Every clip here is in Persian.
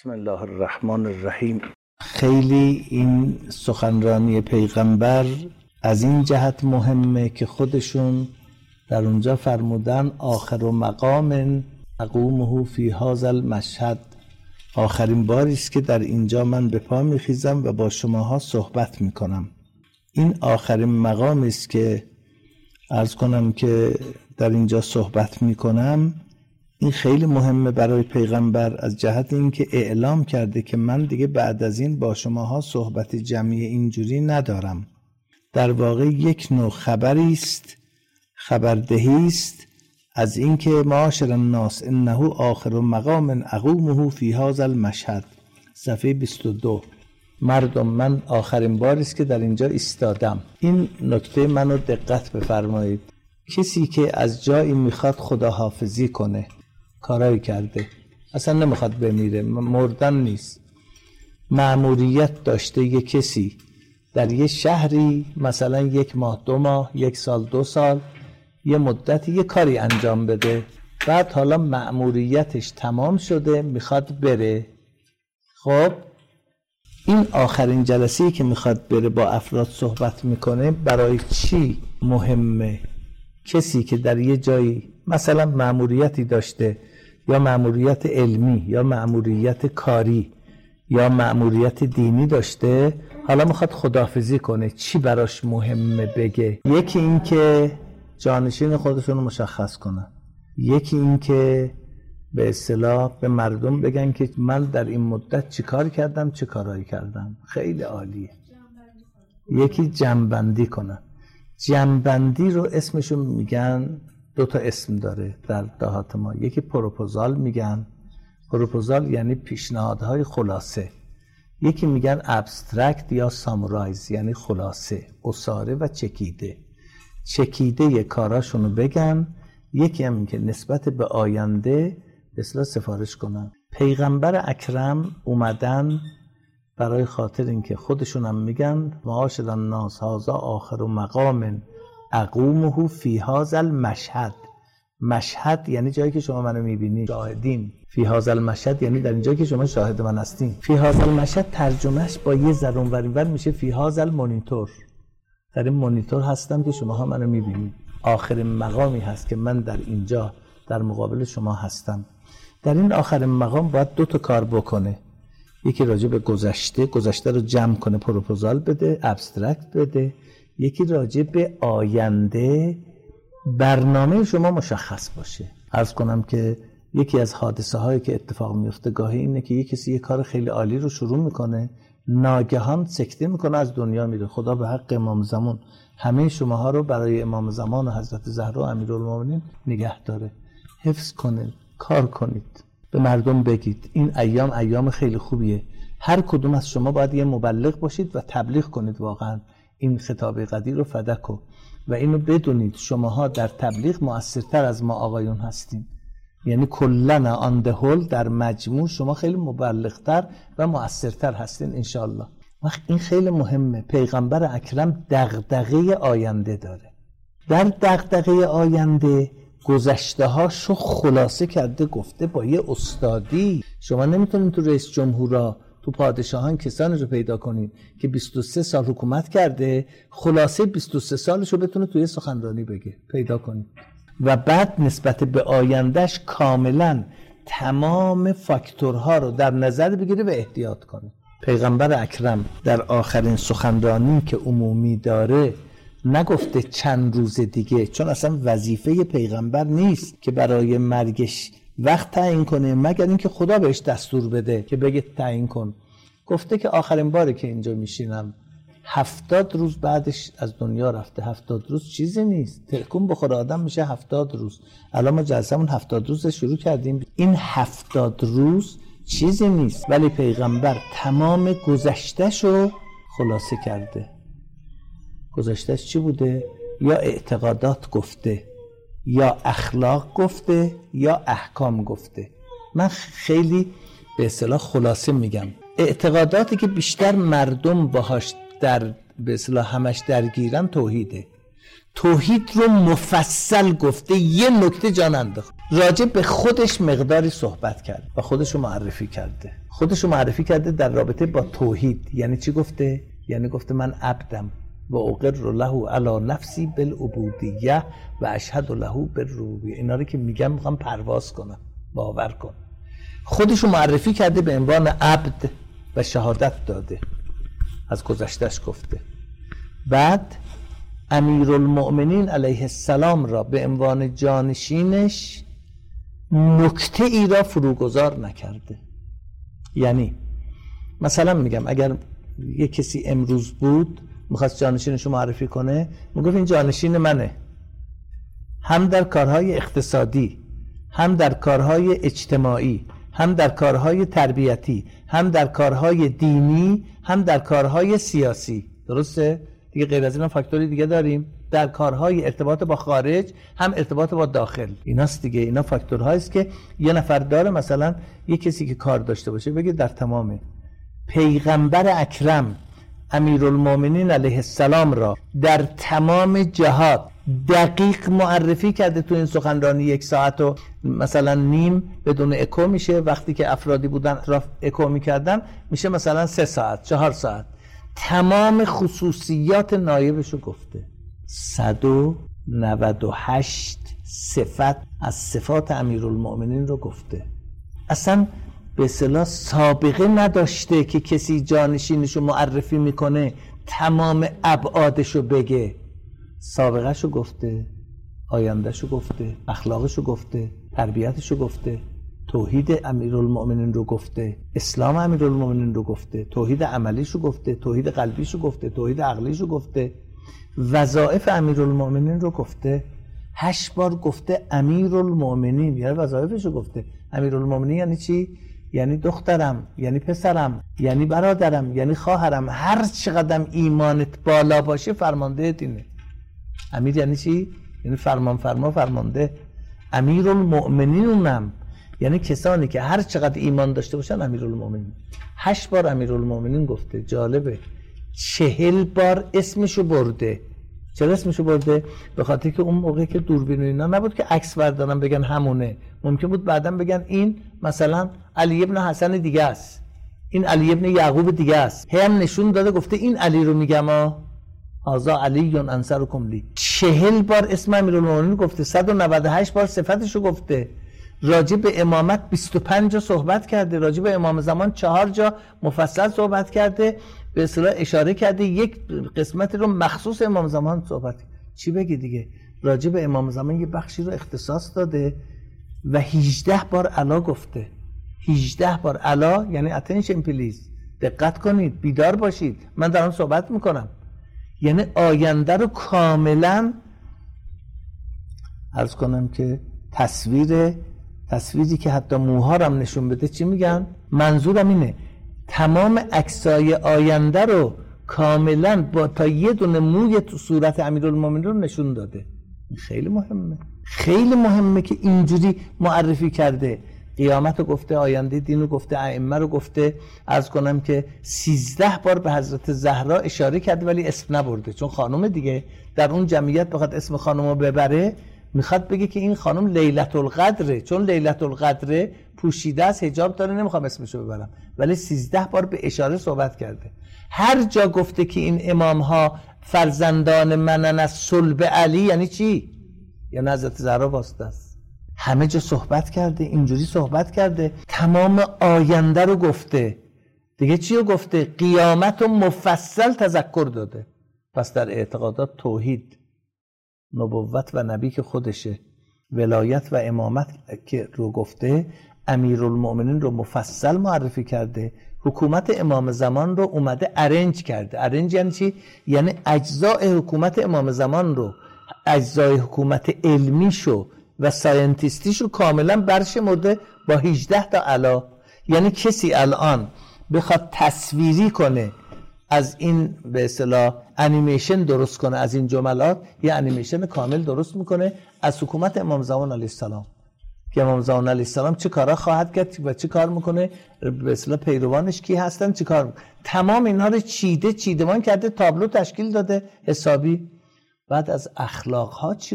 بسم الله الرحمن الرحیم. خیلی این سخنرانی پیغمبر از این جهت مهمه که خودشون در اونجا فرمودن آخر مقام اقومه فی هذا المشهد، آخرین باری است که در اینجا من به پا میخیزم و با شماها صحبت میکنم. این آخرین مقامی است که عرض کنم که در اینجا صحبت میکنم. این خیلی مهمه برای پیغمبر از جهت اینکه اعلام کرده که من دیگه بعد از این با شماها صحبت جمعی اینجوری ندارم. در واقع یک نوع خبری است، خبردهی است از اینکه معاشر الناس انه آخر مقام اقومه فی هذا المشهد، صفحه 22. مردم، من آخرین باری است که در اینجا ایستادم. این نکته منو دقت بفرمایید. کسی که از جایی میخواد خداحافظی کنه، کارایی کرده، اصلا نمیخواد بمیره، مردن نیست، مأموریت داشته یک کسی در یه شهری مثلا 1 ماه 2 ماه 1 سال 2 سال یه مدتی یه کاری انجام بده، بعد حالا مأموریتش تمام شده میخواد بره. خب این آخرین جلسه‌ای که میخواد بره با افراد صحبت میکنه. برای چی مهمه؟ کسی که در یه جایی مثلا مأموریتی داشته، یا مأموریت علمی یا مأموریت کاری یا مأموریت دینی داشته، حالا میخواد خداحافظی کنه، چی براش مهمه بگه؟ یکی این که جانشین خودشون رو مشخص کنن، یکی این که به اصطلاح به مردم بگن که من در این مدت چی کار کردم، چه کارایی کردم. خیلی عالیه. یکی جمع‌بندی کنن. جمع‌بندی رو اسمشون میگن، 2 تا اسم داره در دهات ما. یکی پروپوزال میگن، پروپوزال یعنی پیشنهادهای خلاصه. یکی میگن ابسترکت یا سامرایز یعنی خلاصه، عصاره و چکیده. چکیده کاراشونو بگن. یکی هم که نسبت به آینده به اصطلاح سفارش کنن. پیغمبر اکرم اومدن برای خاطر اینکه خودشون هم میگن معاشر الناس هذا آخر مقام اقومه فی هذا المشهد. مشهد یعنی جایی که شما منو میبینید، شاهدین. فی هذا المشهد یعنی در اینجایی که شما شاهد من هستین. فی هذا المشهد ترجمهش با یه ذره اونور میشه فی هذا المونیتور. در این مونیتور هستم که شماها منو میبینید. آخرین مقامی هست که من در اینجا در مقابل شما هستم. در این آخرین مقام باید 2 تا کار بکنه. یکی راجع به گذشته رو جمع کنه، پروپوزال بده، ابسترکت بده. یکی راجع به آینده، برنامه شما مشخص باشه. عرض کنم که یکی از حادثه هایی که اتفاق میفته گاهی اینه که یک کسی یه کار خیلی عالی رو شروع میکنه، ناگهان سکته میکنه، از دنیا میره. خدا به حق امام زمان همه شماها رو برای امام زمان و حضرت زهرا و امیرالمومنین نگه داره. حفظ کنید، کار کنید، به مردم بگید این ایام خیلی خوبیه. هر کدوم از شما باید یه مبلغ باشید و تبلیغ کنید. واقعا این خطاب قدیر رو فدکو. و اینو بدونید شماها در تبلیغ مؤثرتر از ما آقایون هستین. یعنی کلنا آن ده هول در مجموع شما خیلی مبلغتر و مؤثرتر هستین انشالله. وقت این خیلی مهمه. پیغمبر اکرم دغدغه آینده داره. در دغدغه آینده گذشته هاشو خلاصه کرده، گفته با یه استادی. شما نمیتونید تو رئیس جمهورا، تو پادشاهان کسانی رو پیدا کنید که 23 سال حکومت کرده، خلاصه 23 سالشو بتونه توی سخنرانی بگه، پیدا کنید. و بعد نسبت به آیندهش کاملا تمام فاکتورها رو در نظر بگیره و احتیاط کنه. پیغمبر اکرم در آخرین سخنرانی که عمومی داره نگفته چند روز دیگه، چون اصلا وظیفه پیغمبر نیست که برای مرگش وقت تعیین کنه، مگر اینکه خدا بهش دستور بده که بگه تعیین کن. گفته که آخرین باری که اینجا میشینم 70 روز بعدش از دنیا رفته. 70 روز چیزی نیست، تلکون بخوره آدم میشه 70 روز. الان ما جلسمون 70 روز شروع کردیم. این 70 روز چیزی نیست، ولی پیغمبر تمام گذشتهشو خلاصه کرده. گذشتهش چی بوده؟ یا اعتقادات گفته، یا اخلاق گفته، یا احکام گفته. من خیلی به اصطلاح خلاصه میگم. اعتقاداتی که بیشتر مردم باهاش در به اصطلاح همش درگیرن توحیده. توحید رو مفصل گفته، یه نکته جان انداخت. راجع به خودش مقداری صحبت کرد و خودشو معرفی کرده در رابطه با توحید. یعنی چی گفته؟ یعنی گفته من عبدم و اقر له علی نفسی بالعبودیه و اشهد له بالربوبیه. اینا رو که میخوام پرواز کنم، باور کن. خودشو معرفی کرده به عنوان عبد و شهادت داده، از گذشتهش گفته. بعد امیرالمؤمنین علیه السلام را به عنوان جانشینش نکته ای را فروگذار نکرده. یعنی مثلا میگم اگر یه کسی امروز بود میخواست جانشینش رو معرفی کنه، میگفت این جانشین منه، هم در کارهای اقتصادی، هم در کارهای اجتماعی، هم در کارهای تربیتی، هم در کارهای دینی، هم در کارهای سیاسی. درسته؟ دیگه غیر از این فاکتوری دیگه داریم، در کارهای ارتباط با خارج، هم ارتباط با داخل. ایناست دیگه، اینا فاکتورهایی است که یه نفر داره. مثلا یه کسی که کار داشته باشه بگه در تمام پیغمبر اکرم امیرالمؤمنین علیه السلام را در تمام جهات دقیق معرفی کرده. تو این سخنرانی 1 ساعت و مثلا نیم بدون اکو میشه، وقتی که افرادی بودن اطراف اکو میکردن میشه مثلا 3 ساعت 4 ساعت. تمام خصوصیات نایبشو گفته. 198 صفت از صفات امیرالمؤمنین رو گفته. اصلا به اصطلاح سابقه نداشته که کسی جانشینشو معرفی میکنه تمام ابعادشو بگه. سابقهشو گفته، آیندهشو گفته، اخلاقشو گفته، تربیتشو گفته، توحید امیرالمؤمنین رو گفته، اسلام امیرالمؤمنین رو گفته، توحید عملیشو گفته، توحید قلبیشو گفته، توحید عقلیشو گفته، وظایف امیرالمؤمنین رو گفته. 8 بار گفته امیرالمؤمنین، یعنی وظایفشو گفته. امیرالمؤمنین یعنی چی؟ یعنی دخترم، یعنی پسرم، یعنی برادرم، یعنی خواهرم. هر چقدر ایمانت بالا باشه فرمانده دینه. امیر یعنی چی؟ یعنی فرمانده. امیرالمؤمنینم یعنی کسانی که هر چقدر ایمان داشته باشن امیرالمؤمنین. 8 بار امیرالمؤمنین گفته. جالبه 40 بار اسمشو برده. چرا اسمشو برده؟ به خاطر که اون موقع که دوربین و اینا نبود که عکس بردارن بگن همونه. ممکن بود بعداً بگن این مثلا علی ابن حسن دیگه است، این علی ابن یعقوب دیگه است. هم نشون داده گفته این علی رو میگم هذا علی انصرکم لی. 40 بار اسم امیرالمؤمنین گفته. 198 بار صفتشو گفته. راجع به امامت 25 جا صحبت کرده. راجع به امام زمان 4 جا مفصل صحبت کرده. به اصطلاح اشاره کرده یک قسمت رو مخصوص امام زمان صحبت. چی بگی دیگه؟ راجع به امام زمان یه بخشی رو اختصاص داده و 18 بار علا گفته. 18 بار علا یعنی attention please. دقت کنید، بیدار باشید، من دارم صحبت میکنم. یعنی آینده رو کاملا عرض کنم که تصویری که حتی موها رو هم نشون بده. چی میگن؟ منظورم اینه تمام عکسای آینده رو کاملا با تا یه دونه موی تو صورت امیرالمؤمنین رو نشون داده. خیلی مهمه، خیلی مهمه که اینجوری معرفی کرده. قیامت رو گفته، آینده دین رو گفته، ائمه رو گفته. عرض کنم که 13 بار به حضرت زهرا اشاره کرده ولی اسم نبرده، چون خانم دیگه در اون جمعیت بخواد اسم خانم رو ببره میخواد بگه که این خانم لیلة القدره، چون لیلة القدر پوشیده از حجاب داره، نمیخوام اسمشو ببرم، ولی 13 بار به اشاره صحبت کرده. هر جا گفته که این امام ها فرزندان منن از صلب علی، یعنی چی؟ یعنی حضرت زهرا واسطه است. همه جا صحبت کرده، اینجوری صحبت کرده، تمام آینده رو گفته. دیگه چی رو گفته؟ قیامت رو مفصل تذکر داده. پس در اعتقادات توحید، نبوت و نبی که خودشه، ولایت و امامت که رو گفته، امیرالمؤمنین رو مفصل معرفی کرده. حکومت امام زمان رو اومده ارنج کرده. ارنج یعنی چی؟ یعنی اجزای حکومت امام زمان رو، اجزای حکومت علمیشو و ساینتیستیشو کاملا برشمرده با 18 تا علا. یعنی کسی الان بخواد تصویری کنه، از این به اصطلاح انیمیشن درست کنه، از این جملات یه انیمیشن کامل درست میکنه از حکومت امام زمان علیه السلام، که امام زمان علیه السلام چه کارا خواهد کرد و چه کار میکنه، به اصطلاح پیروانش کی هستن، چه کار. تمام اینها رو چیدمان کرده، تابلو تشکیل داده حسابی. بعد از اخلاقها چی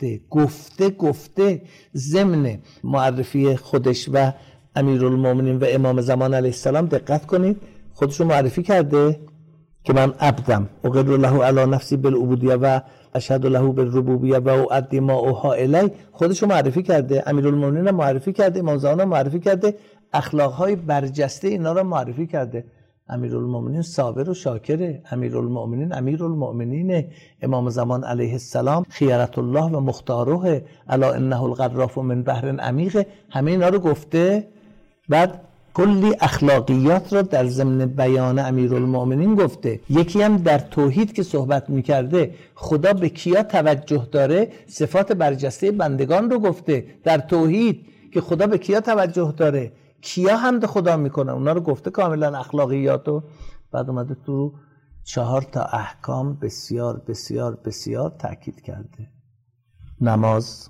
گفته ضمن معرفی خودش و امیرالمومنین و امام زمان علیه السلام دقت کنید، خودش رو معرفی کرده که من عبدم اقر له علی نفسی بالعبودیه و اشهد له بالربوبیه و اؤدی ما اوحی الی. خودش رو معرفی کرده، امیرالمومنین رو معرفی کرده، امام زمان رو معرفی کرده، اخلاقهای برجسته اینا رو معرفی کرده. امیرالمومنین صابر و شاکره، امیرالمومنین امیرالمومنین، امام زمان علیه السلام خیرت الله و مختاره، الا انه الغراف من بحر عمیق. همه اینا رو گفته. بعد کلی اخلاقیات رو در ضمن بیان امیرالمومنین گفته. یکی هم در توحید که صحبت میکرده خدا به کیا توجه داره، صفات برجسته بندگان رو گفته. در توحید که خدا به کیا توجه داره، کیا حمد خدا میکنه، اونا رو گفته کاملا اخلاقیاتو. بعد اومده تو 4 احکام بسیار بسیار بسیار تاکید کرده: نماز،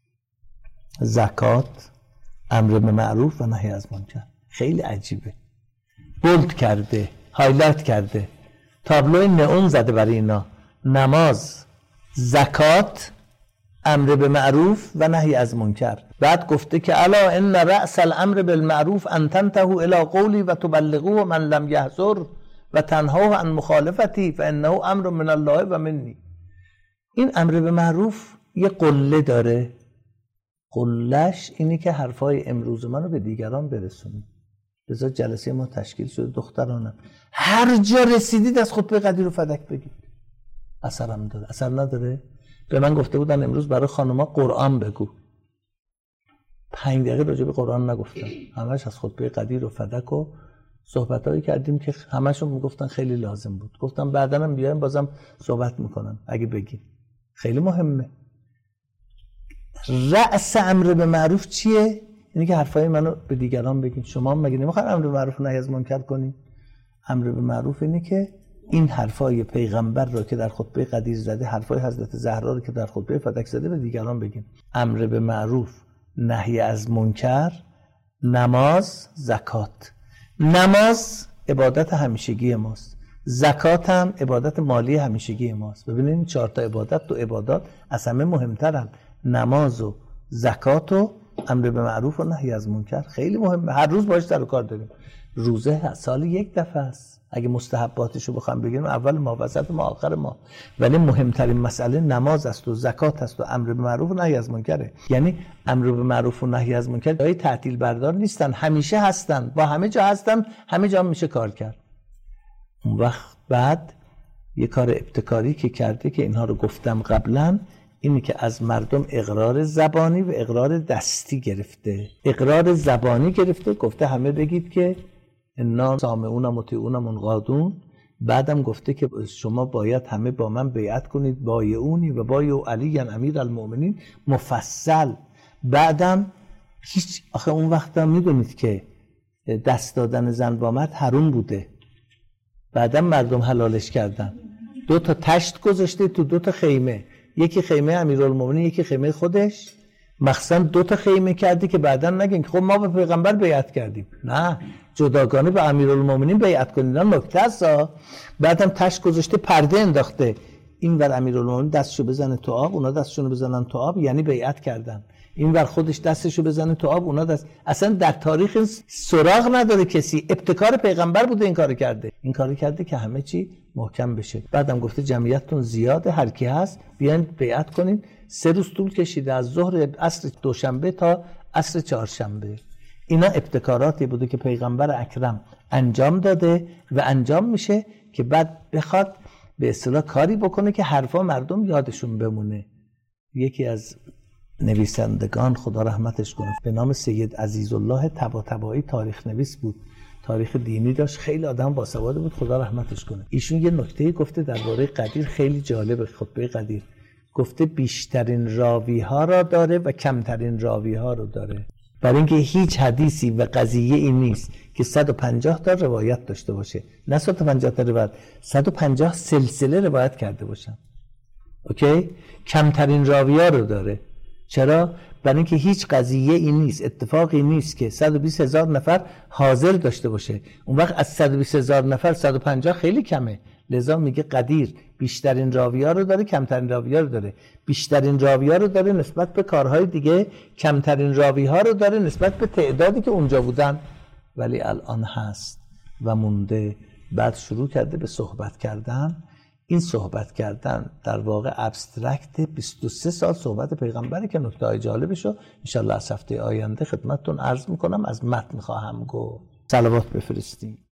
زکات، امر به معروف و نهی از منکر. خیلی عجیبه، بولد کرده، هایلایت کرده، تابلو نئون زده برای اینا: نماز، زکات، امر به معروف و نهی از منکر. بعد گفته که الا ان رأس الامر بالمعروف ان تنتهوا الى قولی و تبلغوه من لم یحضر و تنهوه عن مخالفتی فانه امر من الله و منی. این امر به معروف یه قله داره، قلهش اینه که حرفای امروز منو به دیگران برسونید. لذا جلسه ما تشکیل شده دخترانم هر جا رسیدید از خطبه قدیر و فدک بگید. اثرم داره؟ اثر نداره؟ به من گفته بودن امروز برای خانوما قرآن بگو. 5 دقیقه راجع به قرآن نگفتم، همش از خطبه قدیر و فدک و صحبتایی کردیم که همشون میگفتن خیلی لازم بود. گفتم بعداً هم بیایم بازم صحبت میکنم اگه بگیم، خیلی مهمه. رأس امر به معروف چیه؟ اینی که حرفای منو به دیگران بگین. شما مگه نمیخواین امر به معروف و نهی از منکر کنین؟ امر به معروف اینه که این حرفای پیغمبر رو که در خطبه قدیر زده، حرفای حضرت زهرا رو که در خطبه فدک زده به دیگران بگین. امر به معروف، نهی از منکر، نماز، زکات. نماز عبادت همیشگی ماست، زکات هم عبادت مالی همیشگی ماست. ببینید این 4 عبادت، 2 عبادات از همه مهمترن: نماز و زکات و امر به معروف و نهی از منکر. خیلی مهمه، هر روز باهاش سر و کار داریم. روزه سال 1 دفعه است. اگه مستحباتشو بخوام بگیم اول ما، وسط ما، آخر ما. ولی مهمترین مسئله نماز است و زکات است و امر به معروف و نهی از منکره. یعنی امر به معروف و نهی از منکر جای تعطیل بردار نیستن، همیشه هستن، با همه جا هستن، همه جا میشه کار کرد. اون وقت بعد یه کار ابتکاری که کرده که اینها رو گفتم قبلا، اینی که از مردم اقرار زبانی و اقرار دستی گرفته. اقرار زبانی گرفته، گفته همه بگید که انا سامعون مطیعون منقادون. بعدم گفته که شما باید همه با من بیعت کنید، بایعونی و بایعوا علی امیر المؤمنین. مفصل. بعدم هیچ، آخه اون وقتا میدونید که دست دادن زن با مرد حرام بوده، بعدم مردم حلالش کردن. 2 تشت گذاشته تو 2 خیمه، یکی خیمه امیرالمومنین، یکی خیمه خودش. مخصوصا 2 خیمه کرده که بعداً نگین خب ما به پیغمبر بیعت کردیم. نه، جداگانه به امیرالمومنین بیعت کنید. این نکته است. بعدم تشت گذاشته، پرده انداخته، این ور امیرالمومنین دستشو بزنه تو آب، اونا دستشونو بزنن تو آب، یعنی بیعت کردن. این ور خودش دستشو بزنه تو آب، اونا دست. اصلا در تاریخ سراغ نداره کسی، ابتکار پیغمبر بوده این کارو کرده. این کارو کرده که همه چی محکم بشه. بعدم گفته جمعیتتون زیاده، هر کی هست بیاین بیعت کنین. 3 روز طول کشیده، از ظهر عصر دوشنبه تا عصر چهارشنبه. اینا ابتکاراتی بوده که پیغمبر اکرم انجام داده و انجام میشه که بعد بخواد به اصطلاح کاری بکنه که حرفا مردم یادشون بمونه. یکی از نویسندگان خدا رحمتش کنه به نام سید عزیزالله طباطبایی تاریخ نویس بود، تاریخ دینی داشت، خیلی آدم باسواد بود، خدا رحمتش کنه. ایشون یه نکته گفته درباره قدیر خیلی جالب. خطبه قدیر گفته بیشترین راوی ها را داره و کمترین راوی ها رو داره. برای اینکه هیچ حدیثی و قضیه این نیست که 150 تا روایت داشته باشه، نه 150 تا روایت، 150 سلسله روایت کرده باشن. اوکی؟ کمترین راوی ها رو داره. چرا؟ برای اینکه هیچ قضیه این نیست، اتفاقی نیست که 120,000 نفر حاضر داشته باشه. اون وقت از 120,000 نفر 150 خیلی کمه. لذا میگه قدیر بیشترین راوی‌ها رو داره، کمترین راوی‌ها رو داره. بیشترین راوی‌ها رو داره نسبت به کارهای دیگه، کمترین راوی‌ها رو داره نسبت به تعدادی که اونجا بودن. ولی الان هست و مونده. بعد شروع کرده به صحبت کردن. این صحبت کردن در واقع ابسترکت 23 سال صحبت پیغمبره که نکته جالبشو انشالله از هفته آینده خدمتتون عرض میکنم. از متن خواهم گفت. صلوات بفرستیم.